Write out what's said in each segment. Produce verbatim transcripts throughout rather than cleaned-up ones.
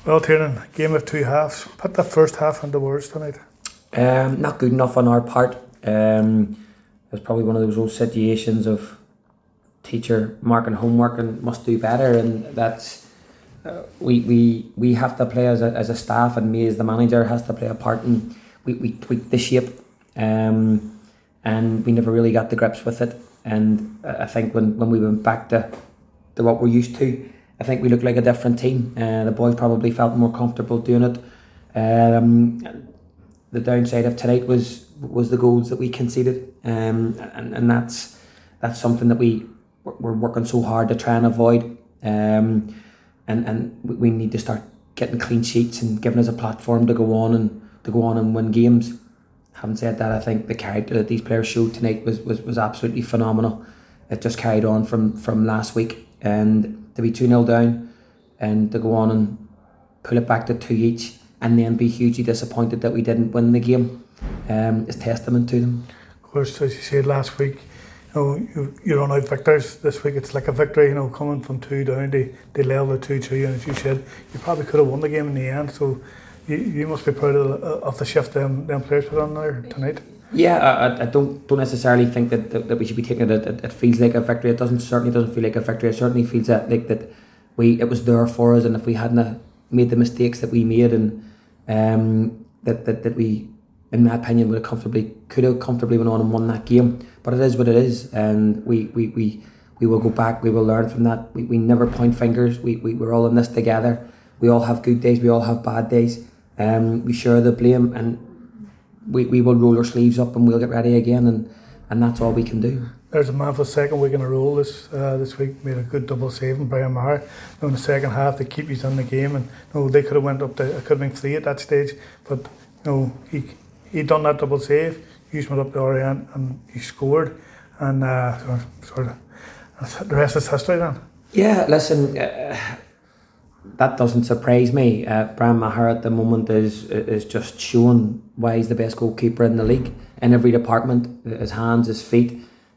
Well, Tiernan, game of two halves. Put the first half into words tonight. Um, not good enough on our part. Um, it was probably one of those old situations of teacher marking homework and must do better, and that's uh, we, we we have to play as a, as a staff, and me as the manager has to play a part, and we, we tweaked the shape, um, and we never really got the grips with it. And I think when, when we went back to, to what we're used to, I think we looked like a different team. Uh, the boys probably felt more comfortable doing it. Um, the downside of tonight was was the goals that we conceded, um, and and that's that's something that we we're working so hard to try and avoid. Um, and and we need to start getting clean sheets and giving us a platform to go on and to go on and win games. Having said that, I think the character that these players showed tonight was was, was absolutely phenomenal. It just carried on from, from last week, and to be two nil down and to go on and pull it back to two each and then be hugely disappointed that we didn't win the game um, is testament to them. Of course, as you said last week, you know, you, you run out victors. This week it's like a victory, you know, coming from two down, they, they level at two two, and as you said, you probably could have won the game in the end, so you, you must be proud of the, of the shift them, them players put on there tonight. Yeah, I, I don't don't necessarily think that, that, that we should be taking it. It, it feels like a victory. It doesn't certainly doesn't feel like a victory. It certainly feels that like that we it was there for us, and if we hadn't made the mistakes that we made, and um that, that, that we, in my opinion, would have comfortably could have comfortably went on and won that game. But it is what it is, and we we, we, we will go back. We will learn from that. We, we never point fingers. We, we we're all in this together. We all have good days. We all have bad days. Um, we share the blame, and we, we will roll our sleeves up and we'll get ready again, and, and that's all we can do. There's a man for the second week in a row this uh, this week, made a good double save in Brian Maher. You know, in the second half they keep you in the game, and you know, they could have went up to, it could have been three at that stage, but you know, he he done that double save, he went up the other end and he scored, and uh, sort of the rest is history then. Yeah, listen, uh, that doesn't surprise me. Uh, Brian Maher at the moment is is just showing why he's the best goalkeeper in the league in every department. His hands, his feet,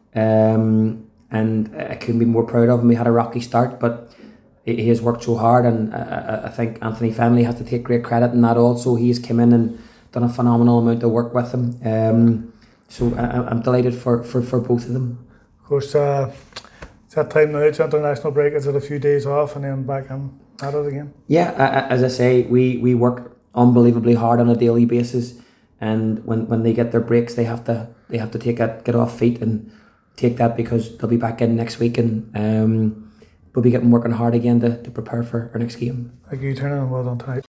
um, and I couldn't be more proud of him. He had a rocky start, but he has worked so hard, and I, I think Anthony Fennelly has to take great credit in that also. He's come in and done a phenomenal amount of work with him. Um, so I, I'm delighted for, for, for both of them. Of course, uh, it's that time now, it's international break, it's a few days off and then back in at it again. Yeah, as I say, we, we work unbelievably hard on a daily basis, and when, when they get their breaks, they have to they have to take that get off feet and take that, because they'll be back in next week, and um, we'll be getting working hard again to, to prepare for our next game. Thank you, Tiernan, and well done tonight.